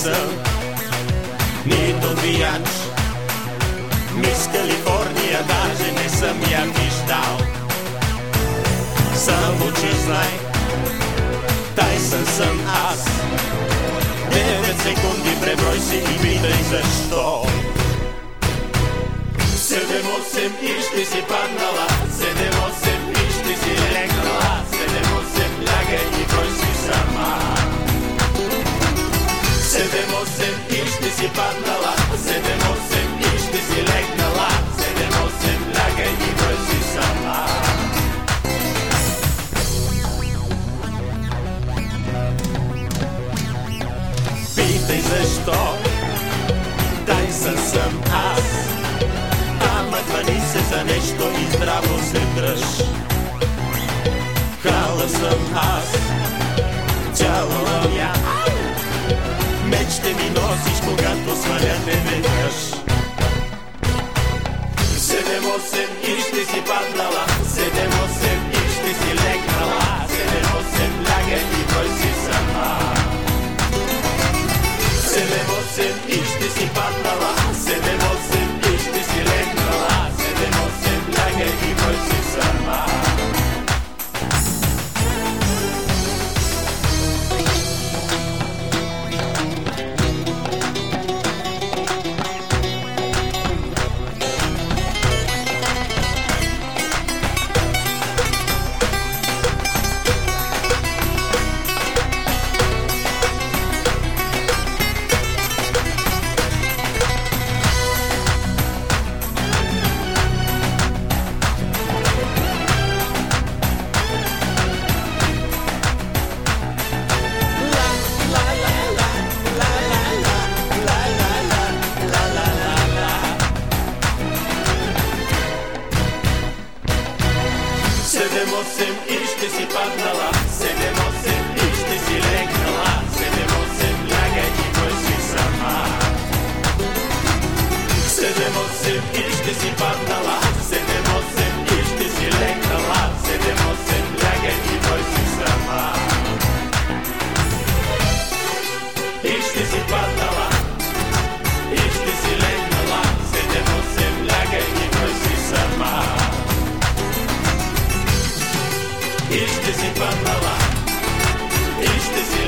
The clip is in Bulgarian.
съм нито вияч. Мис Калифорния даже не съм я виждал. Само че знай, Тайсън съм аз. 9 секунди преброй си и питай защо. 7-8 и ще си паднала, 7-8 и ще си легнала, 7-8 лягай и брой си сама. 7-8 и ще си паднала, 7-8 и ще си легнала, 7-8 лягай и брой си сама. Питай защо, Тайсън съм аз. Ама хвани се за нещо и здраво се дръж. Хала съм аз, цяло я. Меч ще ми носиш, когато сваля те веднъж. 7-8 и ще си паднала, 7-8 и ще си легнала, 7-8 лягай и брой си сама. 7-8 и ще си паднала, 7-8 и ще си легнала, 7-8 лягай и брой си сама. И ще си паднала, 7-8 и ще си легнала, 7-8 лягай и брой си сама. 7-8 и ще си паднала, 7-8 и ще си легнала, 7-8 лягай и брой си сама. И ще си паднала, и ще си легнала, 7-8 лягай и брой си сама. И ще си паднала, и ще си